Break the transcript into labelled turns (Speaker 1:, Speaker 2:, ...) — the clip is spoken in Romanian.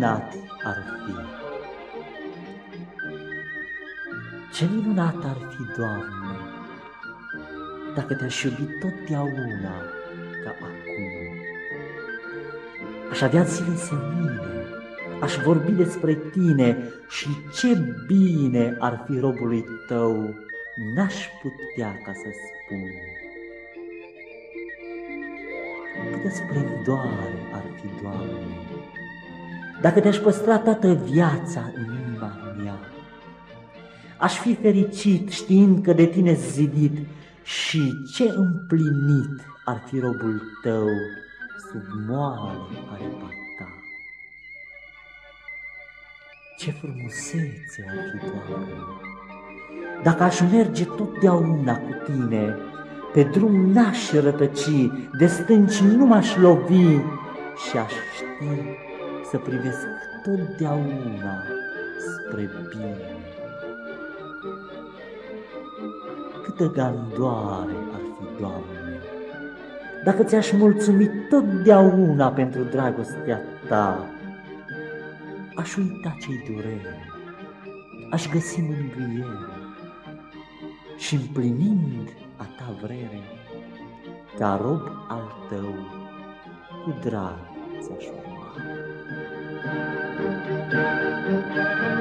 Speaker 1: minunat ar fi! Ce minunat ar fi, Doamne, dacă te-aș iubi totdeauna ca acum. Aș avea zile senine, aș vorbi despre tine și ce bine ar fi robului tău, n-aș putea ca să spun. Câtă splendoare ar fi, Doamne, dacă te-aș păstra toată viața în inima mea. Aș fi fericit știind că de tine zidit și ce împlinit ar fi robul tău sub moale aripa ta. Ce frumusețe ar fi, Doamne, dacă aș merge totdeauna cu tine, pe drum n-aș rătăci, de stânci nu m-aș lovi și aș ști să privesc totdeauna spre bine. Câtă gandoare ar fi, Doamne, dacă ți-aș mulțumi totdeauna pentru dragostea ta. Aș uita ce-i durere, aș găsi mângâiere și împlinind a ta vrere, ca rob al tău, cu drag ți-aș urma.